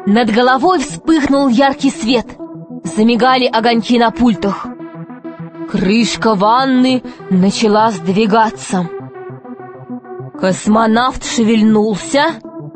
Над головой вспыхнул яркий свет. Замигали огоньки на пультах. Крышка ванны начала сдвигаться. Космонавт шевельнулся.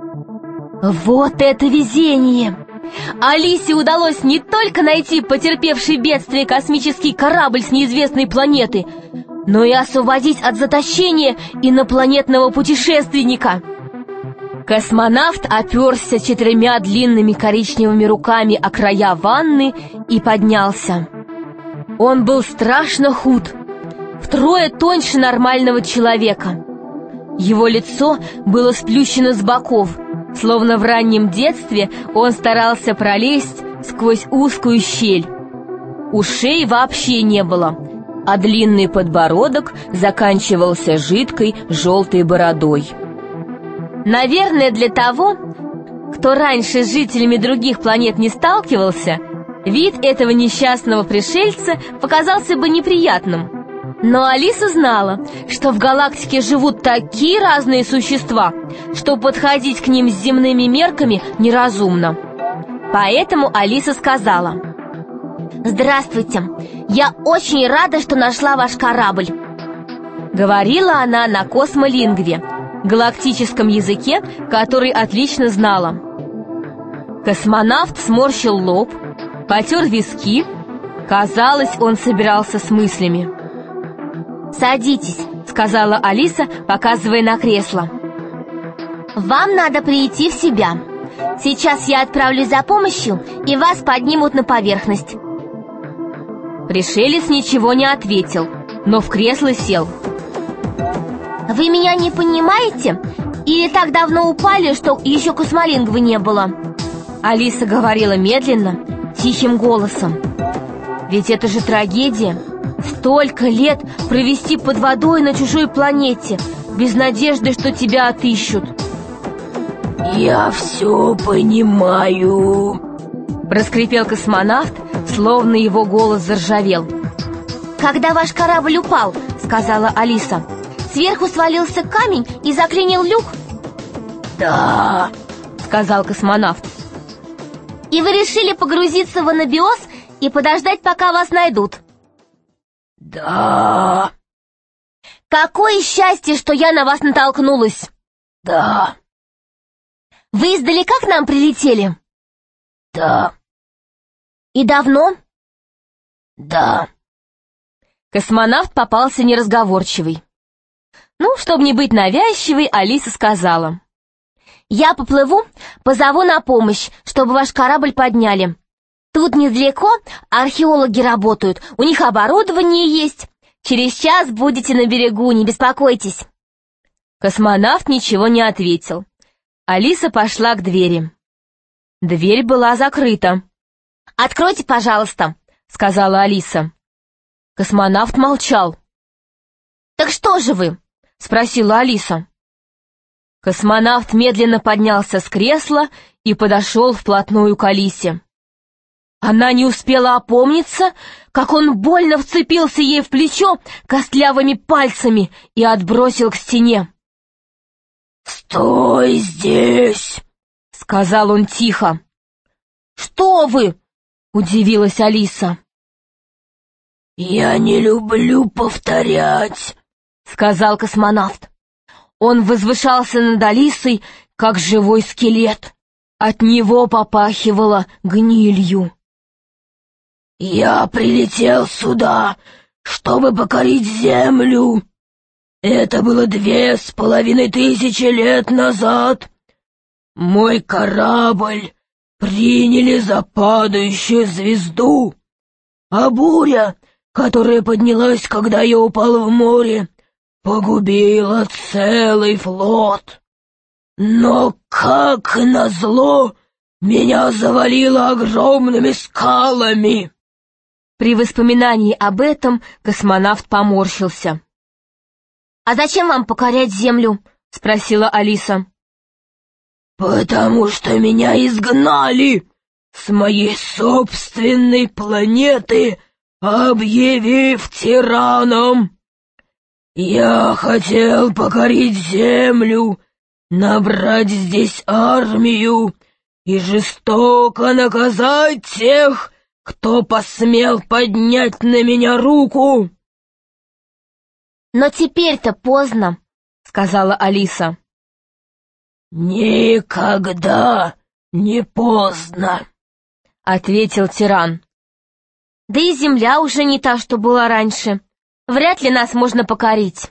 Вот это везение! Алисе удалось не только найти потерпевший бедствие космический корабль с неизвестной планеты, но и освободить от заточения инопланетного путешественника. Космонавт оперся 4 длинными коричневыми руками о края ванны и поднялся. Он был страшно худ, втрое тоньше нормального человека. Его лицо было сплющено с боков, словно в раннем детстве он старался пролезть сквозь узкую щель. Ушей вообще не было, а длинный подбородок заканчивался жидкой желтой бородой. Наверное, для того, кто раньше с жителями других планет не сталкивался, вид этого несчастного пришельца показался бы неприятным. Но Алиса знала, что в галактике живут такие разные существа, что подходить к ним с земными мерками неразумно. Поэтому Алиса сказала: «Здравствуйте, я очень рада, что нашла ваш корабль». Говорила она на космолингве, галактическом языке, который отлично знала. Космонавт сморщил лоб, потер виски. Казалось, он собирался с мыслями. «Садитесь», — сказала Алиса, показывая на кресло. «Вам надо прийти в себя. Сейчас я отправлюсь за помощью, и вас поднимут на поверхность». Пришелец ничего не ответил, но в кресло сел. «Вы меня не понимаете? Или так давно упали, что еще космолингвы не было?» Алиса говорила медленно, тихим голосом. «Ведь это же трагедия. Столько лет провести под водой на чужой планете, без надежды, что тебя отыщут». «Я все понимаю», — проскрипел космонавт, словно его голос заржавел. «Когда ваш корабль упал, — сказала Алиса, — сверху свалился камень и заклинил люк?» «Да», — сказал космонавт. «И вы решили погрузиться в анабиоз и подождать, пока вас найдут?» «Да». «Какое счастье, что я на вас натолкнулась!» «Да». «Вы издалека к нам прилетели?» «Да». «И давно?» «Да». Космонавт попался неразговорчивый. Ну, чтобы не быть навязчивой, Алиса сказала: «Я поплыву, позову на помощь, чтобы ваш корабль подняли. Тут недалеко археологи работают, у них оборудование есть. Через час будете на берегу, не беспокойтесь». Космонавт ничего не ответил. Алиса пошла к двери. Дверь была закрыта. «Откройте, пожалуйста», — сказала Алиса. Космонавт молчал. «Так что же вы?» — спросила Алиса. Космонавт медленно поднялся с кресла и подошел вплотную к Алисе. Она не успела опомниться, как он больно вцепился ей в плечо костлявыми пальцами и отбросил к стене. «Стой здесь!» — сказал он тихо. «Что вы?» — удивилась Алиса. «Я не люблю повторять», — сказал космонавт. Он возвышался над Алисой, как живой скелет. От него попахивало гнилью. «Я прилетел сюда, чтобы покорить Землю. Это было 2500 лет назад. Мой корабль приняли за падающую звезду, а буря, которая поднялась, когда я упал в море, погубила целый флот. Но, как назло, меня завалило огромными скалами». При воспоминании об этом космонавт поморщился. «А зачем вам покорять Землю?» — спросила Алиса. «Потому что меня изгнали с моей собственной планеты, объявив тираном. Я хотел покорить Землю, набрать здесь армию и жестоко наказать тех, кто посмел поднять на меня руку». «Но теперь-то поздно», — сказала Алиса. «Никогда не поздно», — ответил тиран. «Да и земля уже не та, что была раньше. Вряд ли нас можно покорить».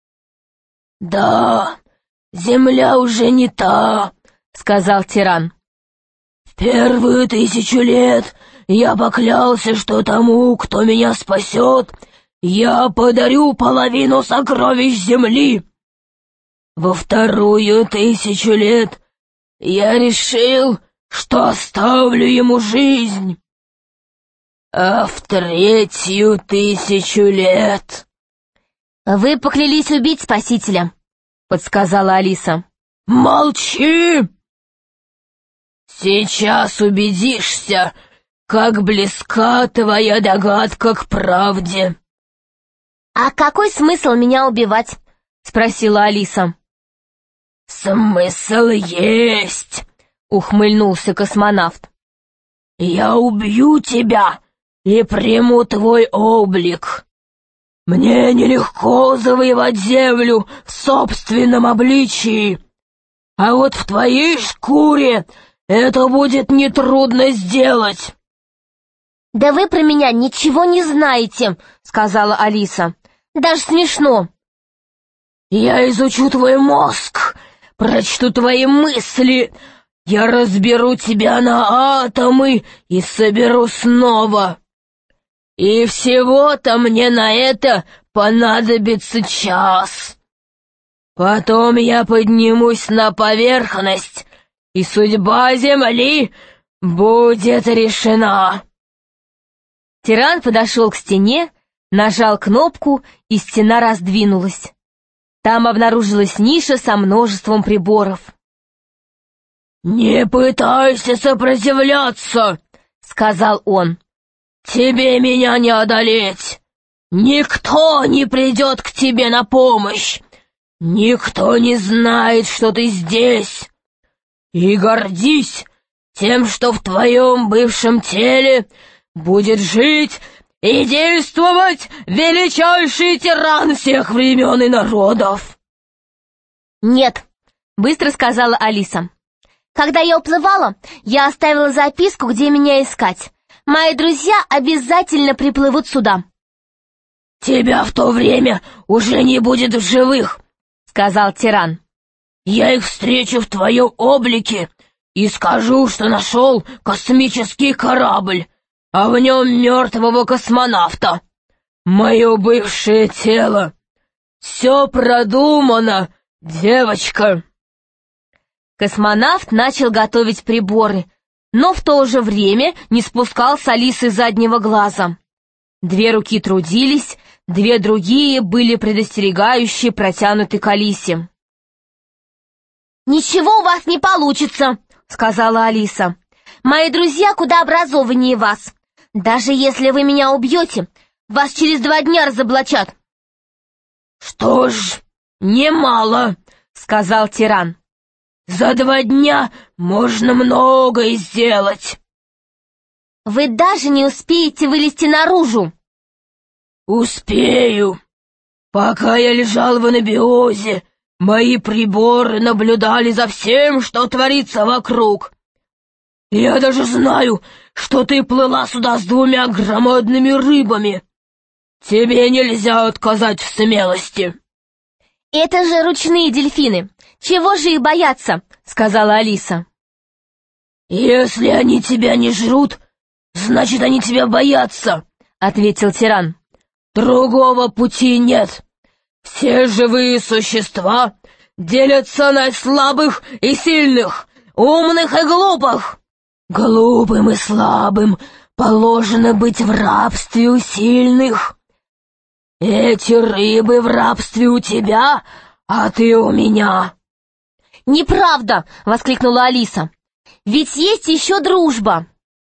«Да, земля уже не та», — сказал тиран. «В первые 1000 лет я поклялся, что тому, кто меня спасет, я подарю половину сокровищ земли. Во вторую 1000 лет я решил, что оставлю ему жизнь, а в третью 1000 лет...» «Вы поклялись убить спасителя», — подсказала Алиса. «Молчи! Сейчас убедишься, как близка твоя догадка к правде». «А какой смысл меня убивать?» — спросила Алиса. «Смысл есть», — ухмыльнулся космонавт. «Я убью тебя и приму твой облик. Мне нелегко завоевать землю в собственном обличии, а вот в твоей шкуре это будет нетрудно сделать». «Да вы про меня ничего не знаете», — сказала Алиса. «Даже смешно». «Я изучу твой мозг, прочту твои мысли, я разберу тебя на атомы и соберу снова. И всего-то мне на это понадобится час. Потом я поднимусь на поверхность, и судьба Земли будет решена». Тиран подошел к стене, нажал кнопку, и стена раздвинулась. Там обнаружилась ниша со множеством приборов. «Не пытайся сопротивляться», — сказал он. «Тебе меня не одолеть. Никто не придет к тебе на помощь. Никто не знает, что ты здесь. И гордись тем, что в твоем бывшем теле будет жить и действовать величайший тиран всех времен и народов». «Нет», — быстро сказала Алиса. «Когда я уплывала, я оставила записку, где меня искать. Мои друзья обязательно приплывут сюда». «Тебя в то время уже не будет в живых», — сказал тиран. «Я их встречу в твоем облике и скажу, что нашел космический корабль, а в нем мертвого космонавта. Мое бывшее тело. Все продумано, девочка». Космонавт начал готовить приборы, но в то же время не спускал с Алисы заднего глаза. 2 руки трудились, 2 другие были предостерегающе протянуты к Алисе. «Ничего у вас не получится», — сказала Алиса. «Мои друзья куда образованнее вас. Даже если вы меня убьете, вас через 2 дня разоблачат». «Что ж, немало», — сказал тиран. «За 2 дня можно многое сделать». «Вы даже не успеете вылезти наружу». «Успею. Пока я лежал в анабиозе, мои приборы наблюдали за всем, что творится вокруг. Я даже знаю, что ты плыла сюда с 2 громадными рыбами. Тебе нельзя отказать в смелости». «Это же ручные дельфины. Чего же их бояться?» — сказала Алиса. «Если они тебя не жрут, значит, они тебя боятся», — ответил тиран. «Другого пути нет. Все живые существа делятся на слабых и сильных, умных и глупых. Глупым и слабым положено быть в рабстве у сильных. Эти рыбы в рабстве у тебя, а ты у меня». «Неправда!» — воскликнула Алиса. «Ведь есть еще дружба!»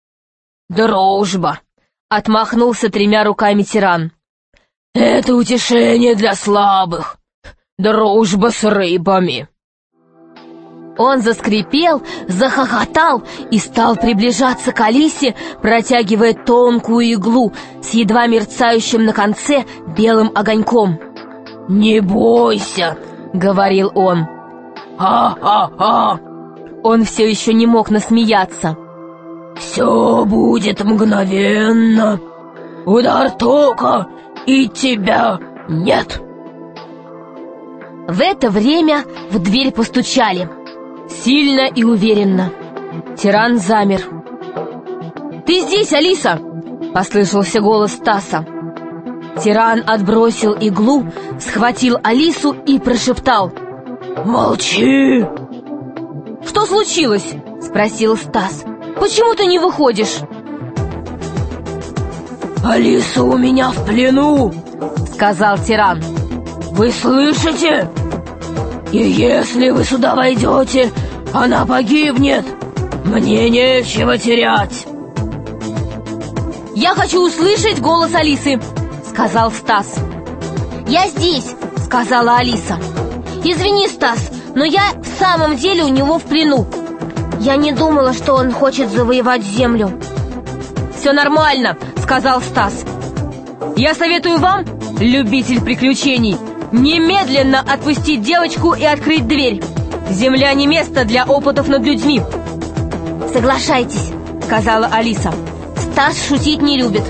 «Дружба!» — отмахнулся 3 руками тиран. «Это утешение для слабых. Дружба с рыбами». Он заскрипел, захохотал и стал приближаться к Алисе, протягивая тонкую иглу с едва мерцающим на конце белым огоньком. «Не бойся», — говорил он. «Ха-ха-ха!» Он все еще не мог насмеяться. «Все будет мгновенно. Удар тока, и тебя нет». В это время в дверь постучали. Сильно и уверенно. Тиран замер. «Ты здесь, Алиса?» — послышался голос Стаса. Тиран отбросил иглу, схватил Алису и прошептал: «Молчи!» «Что случилось?» — спросил Стас. «Почему ты не выходишь?» «Алиса у меня в плену!» — сказал тиран. «Вы слышите? И если вы сюда войдете, она погибнет. Мне нечего терять». «Я хочу услышать голос Алисы», — сказал Стас. «Я здесь», — сказала Алиса. «Извини, Стас, но я в самом деле у него в плену. Я не думала, что он хочет завоевать землю». «Все нормально», — сказал Стас. «Я советую вам, любитель приключений, немедленно отпустить девочку и открыть дверь. Земля не место для опытов над людьми». «Соглашайтесь», — сказала Алиса. «Стас шутить не любит».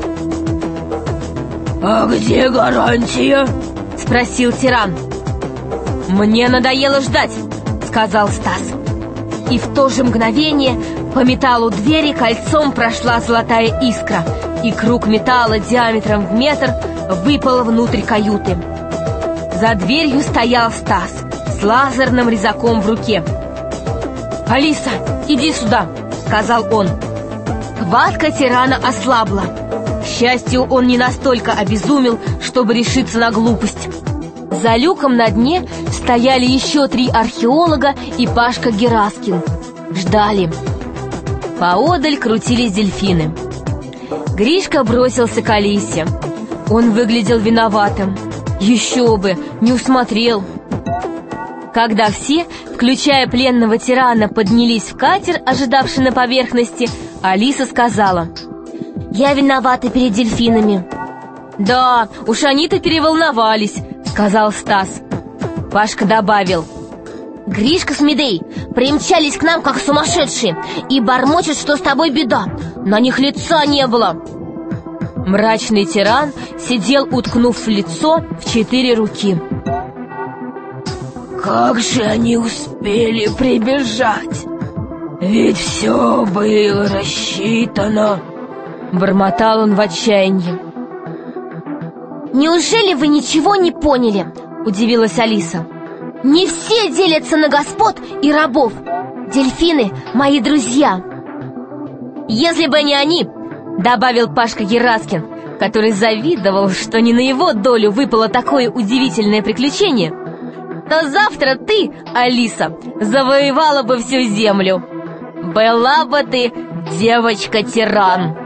«А где гарантия?» — спросил тиран. «Мне надоело ждать», — сказал Стас. И в то же мгновение по металлу двери кольцом прошла золотая искра, и круг металла диаметром в метр выпал внутрь каюты. За дверью стоял Стас с лазерным резаком в руке. «Алиса, иди сюда», — сказал он. Хватка тирана ослабла. К счастью, он не настолько обезумел, чтобы решиться на глупость. За люком на дне стояли еще 3 археолога и Пашка Гераскин. Ждали. Поодаль крутились дельфины. Гришка бросился к Алисе. Он выглядел виноватым. Еще бы, не усмотрел. Когда все, включая пленного тирана, поднялись в катер, ожидавший на поверхности, Алиса сказала: «Я виновата перед дельфинами». «Да, уж они-то переволновались», — сказал Стас. Пашка добавил: «Гришка с Медей примчались к нам как сумасшедшие и бормочут, что с тобой беда. На них лица не было». Мрачный тиран сидел, уткнув в лицо в 4 руки. «Как же они успели прибежать? Ведь все было рассчитано!» Бормотал он в отчаянии. «Неужели вы ничего не поняли?» — удивилась Алиса. «Не все делятся на господ и рабов. Дельфины — мои друзья». «Если бы не они», — добавил Пашка Гераскин, который завидовал, что не на его долю выпало такое удивительное приключение, «то завтра ты, Алиса, завоевала бы всю землю. Была бы ты девочка-тиран».